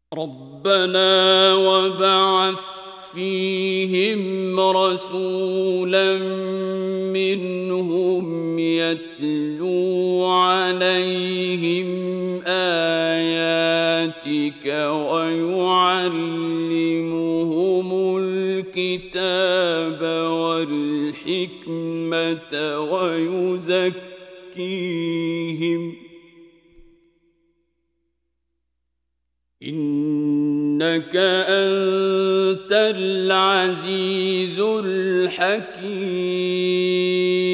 ربنا وابعث فيهم رسولا منهم يتلو عليهم آياتك ويعلمهم الكتاب والحكمة ويزكيهم إنك أنت العزيز الحكيم.